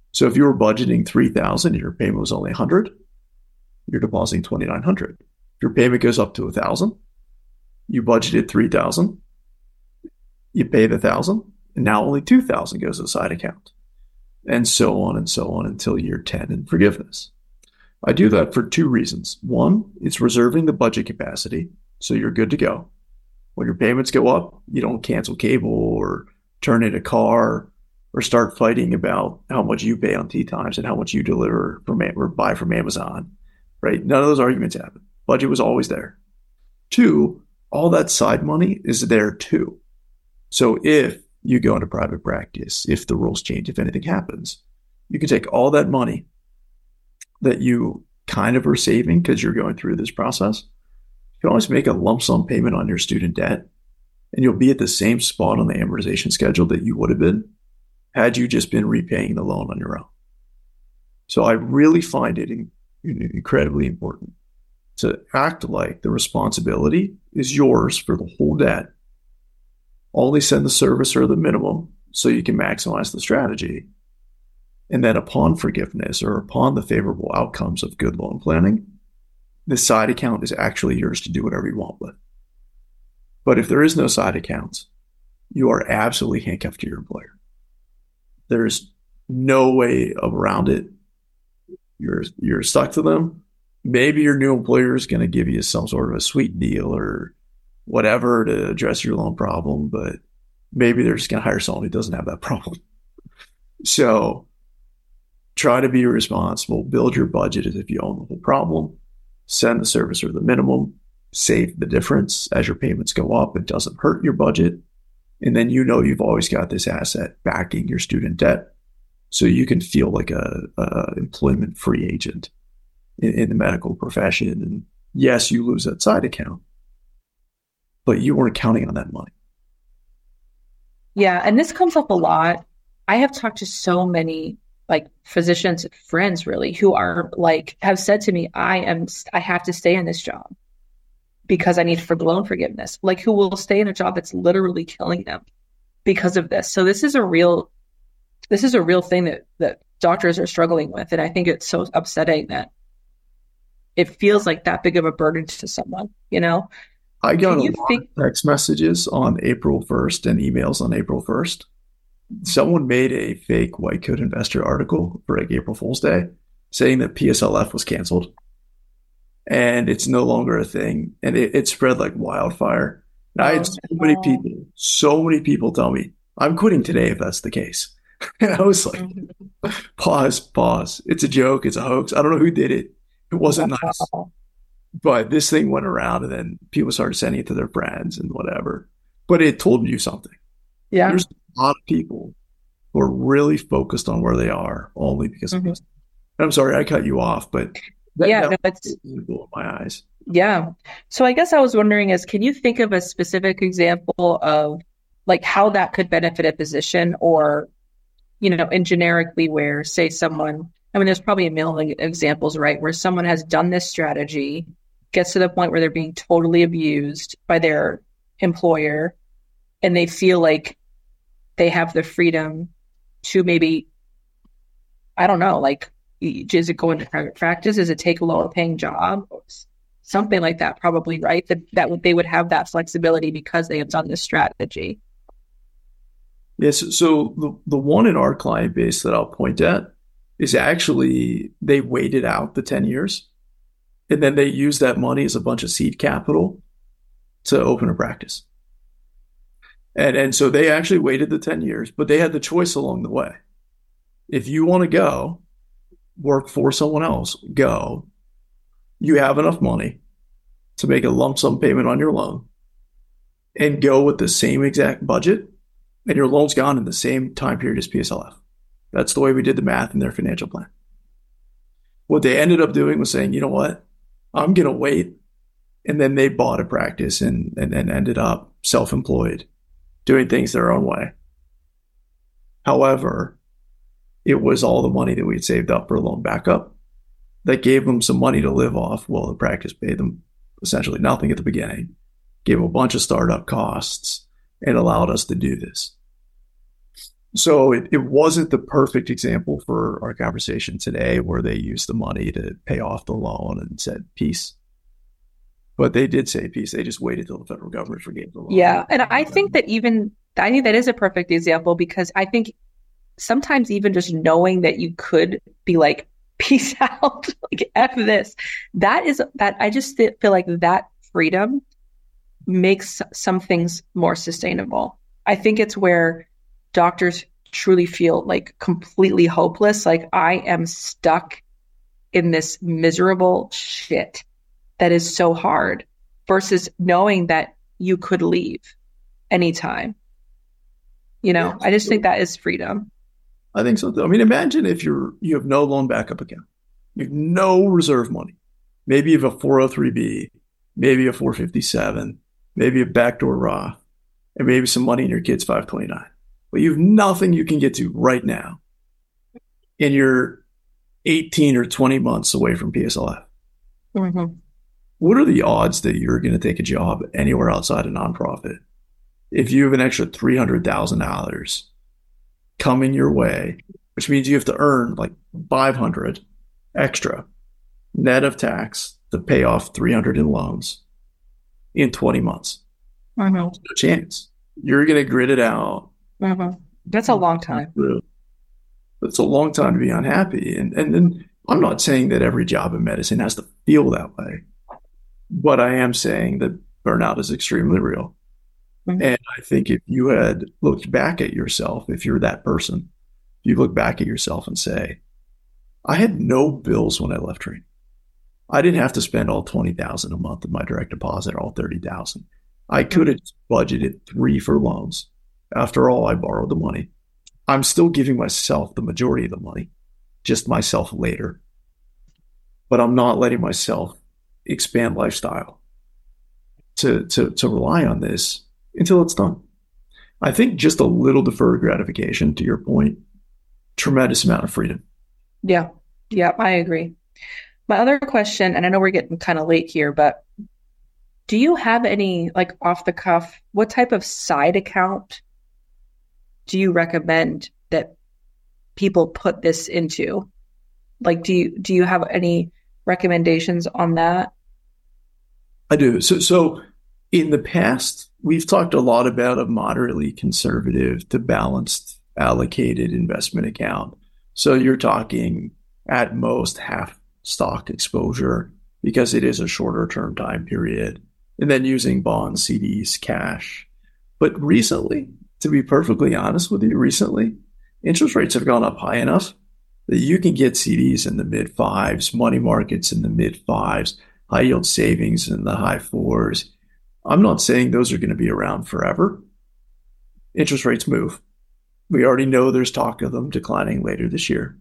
So if you were budgeting three thousand and your payment was only one hundred, you're depositing twenty-nine hundred. If your payment goes up to one thousand, you budgeted three thousand, you pay the one thousand, and now only two thousand goes to the side account. And so on and so on until year ten in forgiveness. I do that for two reasons. One, it's reserving the budget capacity, so you're good to go. When your payments go up, you don't cancel cable or turn in a car or start fighting about how much you pay on T Times and how much you deliver from or buy from Amazon, right? None of those arguments happen. Budget was always there. Two, all that side money is there too. So if you go into private practice, if the rules change, if anything happens, you can take all that money that you kind of are saving because you're going through this process. You can always make a lump sum payment on your student debt, and you'll be at the same spot on the amortization schedule that you would have been had you just been repaying the loan on your own. So I really find it in, incredibly important to act like the responsibility is yours for the whole debt. Only send the servicer the minimum so you can maximize the strategy. And then upon forgiveness or upon the favorable outcomes of good loan planning, the side account is actually yours to do whatever you want with. But if there is no side account, you are absolutely handcuffed to your employer. There's no way around it. You're you're stuck to them. Maybe your new employer is going to give you some sort of a sweet deal or whatever to address your loan problem, but maybe they're just going to hire someone who doesn't have that problem. So try to be responsible, build your budget as if you own the whole problem, send the servicer the minimum, save the difference as your payments go up. It doesn't hurt your budget. And then you know you've always got this asset backing your student debt. So you can feel like a, a employment free agent in, in the medical profession. And yes, you lose that side account, but you weren't counting on that money. Yeah. And this comes up a lot. I have talked to so many like physicians, friends really, who are like, have said to me, I am, I have to stay in this job because I need for loan forgiveness, like who will stay in a job that's literally killing them because of this. So this is a real, this is a real thing that, that doctors are struggling with. And I think it's so upsetting that it feels like that big of a burden to someone, you know? I got a lot think- of text messages on April first and emails on April first. Someone made a fake White Coat Investor article for like April Fool's Day saying that P S L F was canceled and it's no longer a thing. And it, it spread like wildfire. And I had so many people, so many people tell me, I'm quitting today if that's the case. And I was like, pause, pause. It's a joke. It's a hoax. I don't know who did it. It wasn't nice. But this thing went around and then people started sending it to their friends and whatever. But it told you something. Yeah. There's a lot of people who are really focused on where they are only because mm-hmm. of this. I'm sorry, I cut you off, but that, yeah, that no, it's in my eyes. Yeah. So I guess I was wondering is, can you think of a specific example of like how that could benefit a physician or, you know, in generically where say someone, I mean, there's probably a million examples, right? Where someone has done this strategy, gets to the point where they're being totally abused by their employer and they feel like they have the freedom to maybe, I don't know, like, does it go into private practice? Does it take a lower paying job? Something like that, probably, right? That that would, they would have that flexibility because they have done this strategy. Yes. So the, the one in our client base that I'll point at is actually they waited out the ten years and then they used that money as a bunch of seed capital to open a practice. And and so they actually waited the ten years, but they had the choice along the way. If you want to go work for someone else, go. You have enough money to make a lump sum payment on your loan and go with the same exact budget, and your loan's gone in the same time period as P S L F. That's the way we did the math in their financial plan. What they ended up doing was saying, you know what, I'm going to wait. And then they bought a practice and, and, and ended up self-employed, doing things their own way. However, it was all the money that we had saved up for a loan backup that gave them some money to live off while the practice paid them essentially nothing at the beginning, gave them a bunch of startup costs, and allowed us to do this. So it, it wasn't the perfect example for our conversation today where they used the money to pay off the loan and said peace. But they did say peace. They just waited till the federal government forgave the loan. Yeah. And I think that even, I think that is a perfect example because I think sometimes even just knowing that you could be like, peace out, like F this, that is, that I just feel like that freedom makes some things more sustainable. I think it's where doctors truly feel like completely hopeless. Like I am stuck in this miserable shit that is so hard versus knowing that you could leave anytime. You know, I just think that is freedom. I think so. I mean, imagine if you're, you have no loan backup account. You have no reserve money. Maybe you have a four oh three B, maybe a four fifty-seven, maybe a backdoor Roth, and maybe some money in your kid's five twenty-nine. But you have nothing you can get to right now. And you're eighteen or twenty months away from P S L F. Mm-hmm. What are the odds that you're going to take a job anywhere outside a nonprofit if you have an extra three hundred thousand dollars coming your way, which means you have to earn like five hundred extra net of tax to pay off three hundred in loans in twenty months? Mm-hmm. No chance. You're going to grit it out. Mm-hmm. That's a long time. It's a long time to be unhappy. And, and, and I'm not saying that every job in medicine has to feel that way, but I am saying that burnout is extremely real. Mm-hmm. And I think if you had looked back at yourself, if you're that person, you look back at yourself and say, I had no bills when I left training. I didn't have to spend all twenty thousand dollars a month in my direct deposit, all thirty thousand dollars. I could have budgeted three for loans. After all, I borrowed the money. I'm still giving myself the majority of the money, just myself later. But I'm not letting myself expand lifestyle to, to, to rely on this until it's done. I think just a little deferred gratification, to your point, tremendous amount of freedom. Yeah. Yeah, I agree. My other question, and I know we're getting kind of late here, but do you have any, like off the cuff, what type of side account do you recommend that people put this into? Like, do you, do you have any recommendations on that? I do. So, so in the past, we've talked a lot about a moderately conservative to balanced allocated investment account. So you're talking at most half stock exposure because it is a shorter term time period, and then using bonds, C Ds, cash. But recently, to be perfectly honest with you, recently, interest rates have gone up high enough that you can get C Ds in the mid fives, money markets in the mid fives, high yield savings in the high fours. I'm not saying those are going to be around forever. Interest rates move. We already know there's talk of them declining later this year.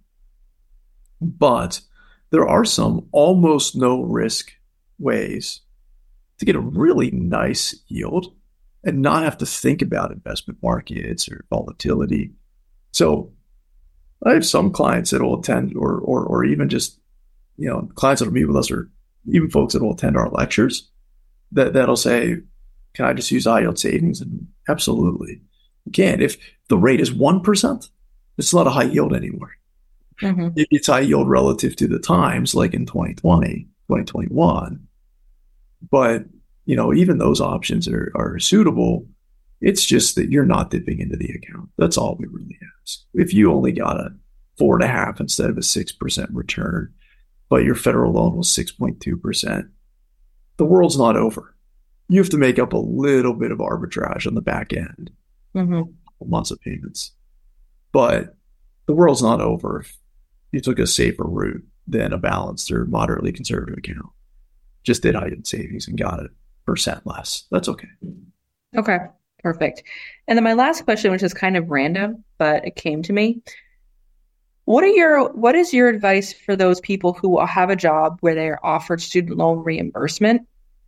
But there are some almost no risk ways to get a really nice yield and not have to think about investment markets or volatility. So I have some clients that will attend or, or, or even just, you know, clients that will meet with us or even folks that will attend our lectures that, that'll say, can I just use high yield savings? And absolutely you can. If the rate is one percent, it's not a high yield anymore. Mm-hmm. It's high yield relative to the times like in twenty twenty, twenty twenty-one. But, you know, even those options are, are suitable. It's just that you're not dipping into the account. That's all we really ask. If you only got a four and a half instead of a six percent return, but your federal loan was six point two percent, the world's not over. You have to make up a little bit of arbitrage on the back end, mm-hmm. months of payments. But the world's not over if you took a safer route than a balanced or moderately conservative account. Just did high yield savings and got a percent less. That's okay. Okay, perfect. And then my last question, which is kind of random, but it came to me. What are your what is your advice for those people who have a job where they are offered student loan reimbursement?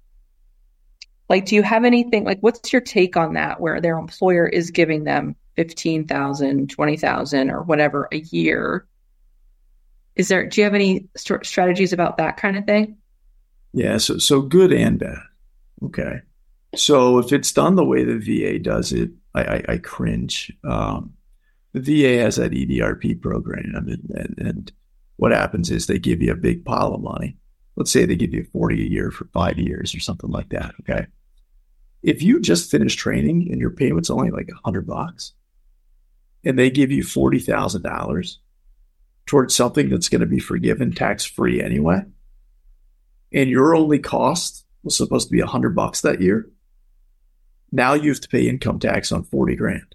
Like, do you have anything, like, what's your take on that, where their employer is giving them fifteen thousand dollars, twenty thousand dollars or whatever a year? Is there, do you have any st- strategies about that kind of thing? Yeah, so so good and bad. Okay. So if it's done the way the V A does it, I, I, I cringe. Um, the V A has that E D R P program, and, and, and what happens is they give you a big pile of money. Let's say they give you forty a year for five years or something like that. Okay. If you just finished training and your payment's only like a hundred bucks and they give you forty thousand dollars towards something that's going to be forgiven tax free anyway, and your only cost was supposed to be a hundred bucks that year, now you have to pay income tax on forty grand.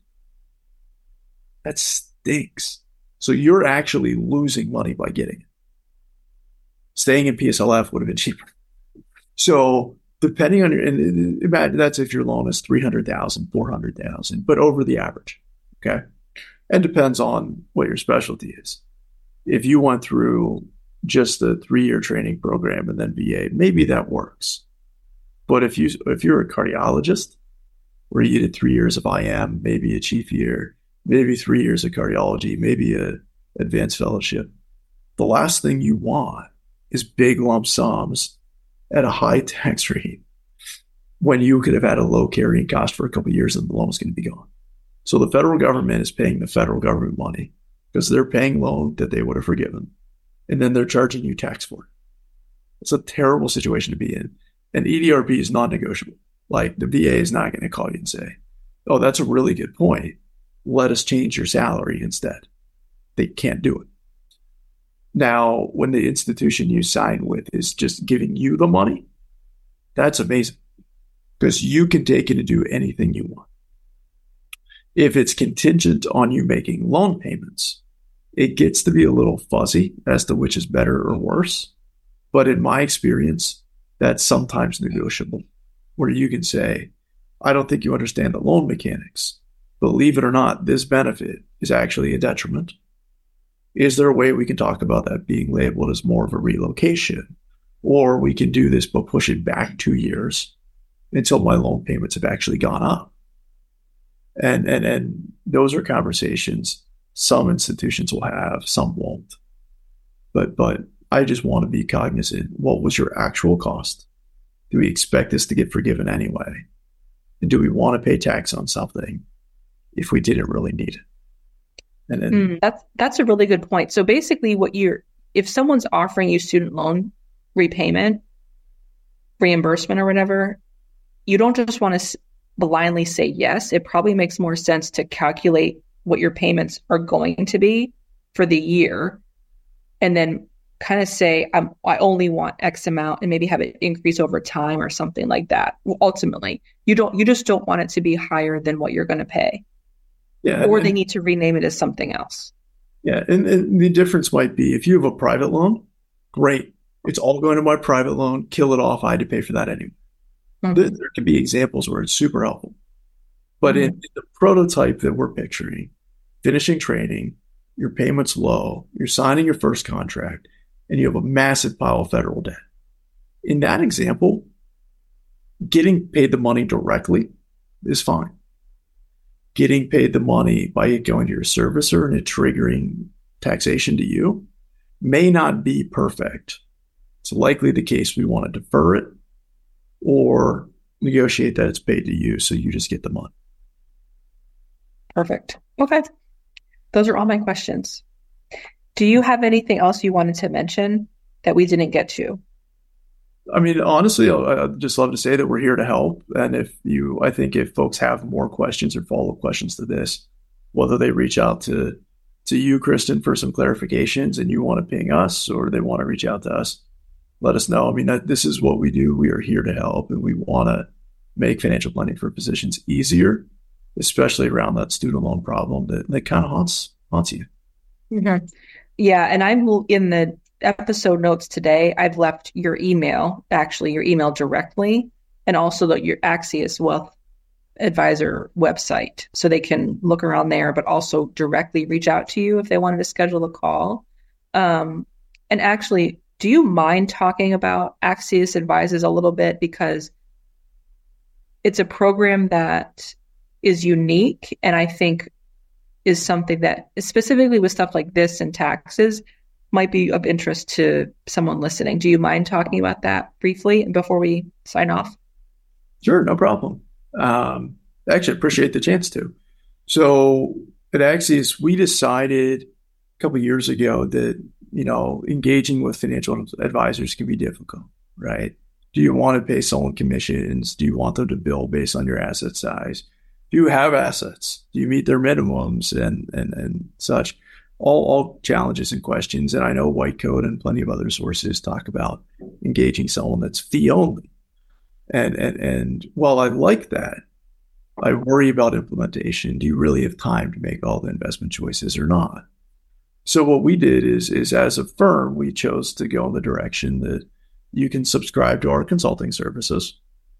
That stinks. So you're actually losing money by getting it. Staying in P S L F would have been cheaper. So depending on your, and imagine that's if your loan is three hundred thousand, four hundred thousand, but over the average. Okay. And depends on what your specialty is. If you went through just a three-year training program and then V A, maybe that works. But if you, if you're a cardiologist where you did three years of I M, maybe a chief year, maybe three years of cardiology, maybe a advanced fellowship, the last thing you want is big lump sums at a high tax rate when you could have had a low carrying cost for a couple of years and the loan was going to be gone. So the federal government is paying the federal government money because they're paying loan that they would have forgiven. And then they're charging you tax for it. It's a terrible situation to be in. And E D R P is non-negotiable. Like the V A is not going to call you and say, oh, that's a really good point. Let us change your salary instead. They can't do it. Now, when the institution you sign with is just giving you the money, that's amazing because you can take it and do anything you want. If it's contingent on you making loan payments, it gets to be a little fuzzy as to which is better or worse. But in my experience, that's sometimes negotiable, where you can say, I don't think you understand the loan mechanics. Believe it or not, this benefit is actually a detriment. Is there a way we can talk about that being labeled as more of a relocation? Or we can do this but push it back two years until my loan payments have actually gone up. And, and, and those are conversations some institutions will have, some won't. But, but I just want to be cognizant. What was your actual cost? Do we expect this to get forgiven anyway? And do we want to pay tax on something if we didn't really need it? And then, mm, that's that's a really good point. So basically, what you're if someone's offering you student loan repayment, reimbursement, or whatever, you don't just want to blindly say yes. It probably makes more sense to calculate what your payments are going to be for the year, and then kind of say, I'm, I only want X amount, and maybe have it increase over time or something like that. Ultimately, you don't you just don't want it to be higher than what you're going to pay. Yeah, or and, they need to rename it as something else. Yeah, and, and the difference might be if you have a private loan, great. It's all going to my private loan. Kill it off. I had to pay for that anyway. Mm-hmm. There, there can be examples where it's super helpful. But mm-hmm. in, in the prototype that we're picturing, finishing training, your payment's low, you're signing your first contract, and you have a massive pile of federal debt. In that example, getting paid the money directly is fine. Getting paid the money by it going to your servicer and it triggering taxation to you may not be perfect. It's likely the case we want to defer it or negotiate that it's paid to you so you just get the money. Perfect. Okay. Those are all my questions. Do you have anything else you wanted to mention that we didn't get to? I mean, honestly, I'd just love to say that we're here to help. And if you, I think if folks have more questions or follow-up questions to this, whether they reach out to, to you, Kristen, for some clarifications and you want to ping us or they want to reach out to us, let us know. I mean, that, this is what we do. We are here to help and we want to make financial planning for physicians easier, especially around that student loan problem that, that kind of haunts, haunts you. Mm-hmm. Yeah. And I'm in the episode notes today, I've left your email, actually your email directly, and also the, your Axios Wealth Advisor website. So they can look around there, but also directly reach out to you if they wanted to schedule a call. Um, and actually, do you mind talking about Axios Advisors a little bit? Because it's a program that is unique and I think is something that, specifically with stuff like this and taxes, might be of interest to someone listening. Do you mind talking about that briefly before we sign off? Sure, no problem. Um, actually, appreciate the chance to. So At Axios, we decided a couple of years ago that, you know, engaging with financial advisors can be difficult, right? Do you want to pay someone commissions? Do you want them to bill based on your asset size? Do you have assets? Do you meet their minimums and and and such? All, all challenges and questions. And I know White Coat and plenty of other sources talk about engaging someone that's fee only. And, and, and while I like that, I worry about implementation. Do you really have time to make all the investment choices or not? So what we did is, is as a firm, we chose to go in the direction that you can subscribe to our consulting services,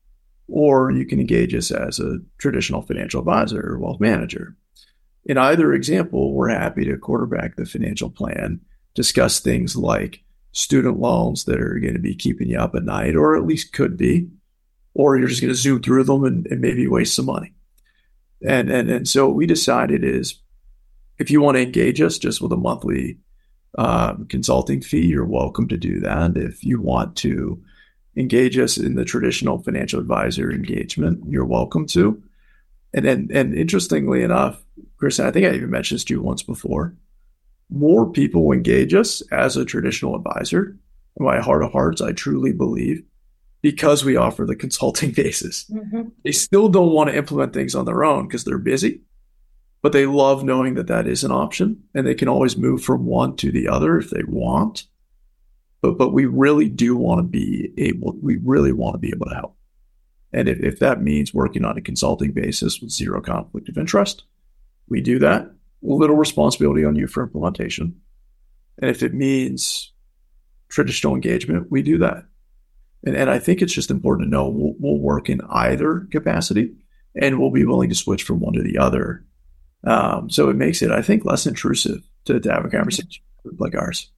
or you can engage us as a traditional financial advisor or wealth manager. In either example, we're happy to quarterback the financial plan, discuss things like student loans that are going to be keeping you up at night, or at least could be, or you're just going to zoom through them and, and maybe waste some money. And, and, and so what we decided is, if you want to engage us just with a monthly um, consulting fee, you're welcome to do that. If you want to engage us in the traditional financial advisor engagement, you're welcome to. And then, and interestingly enough, Chris, and I think I even mentioned this to you once before, more people engage us as a traditional advisor. In my heart of hearts, I truly believe, because we offer the consulting basis. Mm-hmm. They still don't want to implement things on their own because they're busy, but they love knowing that that is an option and they can always move from one to the other if they want. But, but we really do want to be able, we really want to be able to help. And if, if that means working on a consulting basis with zero conflict of interest, we do that. Little responsibility on you for implementation. And if it means traditional engagement, we do that. And, and I think it's just important to know we'll, we'll work in either capacity, and we'll be willing to switch from one to the other. Um, so it makes it, I think, less intrusive to, to have a conversation like ours.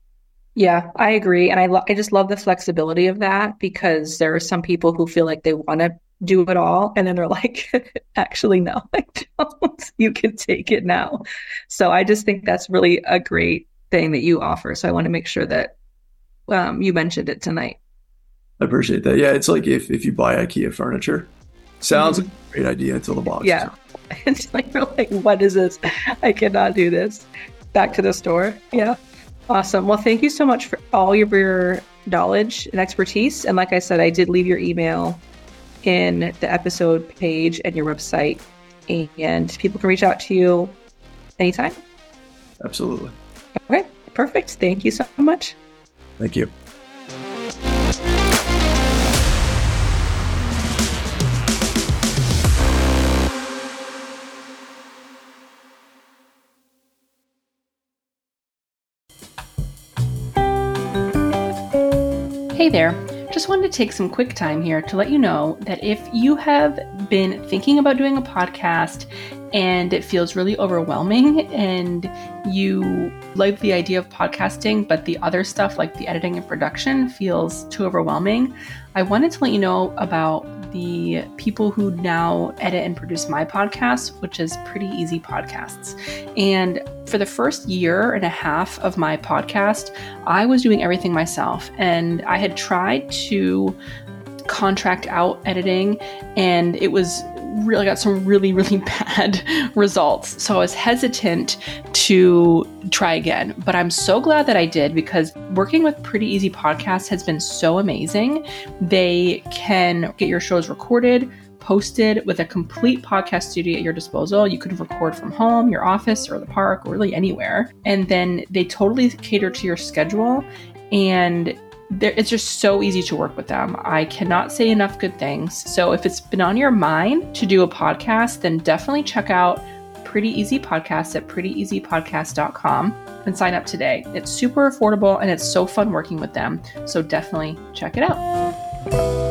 Yeah, I agree. And I, lo- I just love the flexibility of that, because there are some people who feel like they want to do it all. And then they're like, actually, no, I don't. You can take it now. So I just think that's really a great thing that you offer. So I want to make sure that um, you mentioned it tonight. I appreciate that. Yeah, it's like if, if you buy IKEA furniture, sounds mm-hmm. like a great idea until the box. Yeah. It's like, you're like, what is this? I cannot do this. Back to the store. Yeah. Awesome. Well, thank you so much for all of your knowledge and expertise. And like I said, I did leave your email in the episode page and your website, and people can reach out to you anytime. Absolutely. Okay, perfect. Thank you so much. Thank you. Hey there. Just wanted to take some quick time here to let you know that if you have been thinking about doing a podcast and it feels really overwhelming and you like the idea of podcasting, but the other stuff like the editing and production feels too overwhelming, I wanted to let you know about the people who now edit and produce my podcast, which is Pretty Easy Podcasts. And for the first year and a half of my podcast, I was doing everything myself. And I had tried to contract out editing, and it was really got some really, really bad results. So I was hesitant to try again, but I'm so glad that I did, because working with Pretty Easy Podcasts has been so amazing. They can get your shows recorded, posted with a complete podcast studio at your disposal. You can record from home, your office, or the park, or really anywhere. And then they totally cater to your schedule, and it's just so easy to work with them. I cannot say enough good things. So if it's been on your mind to do a podcast, then definitely check out Pretty Easy Podcasts at pretty easy podcast dot com and sign up today. It's super affordable and it's so fun working with them. So definitely check it out.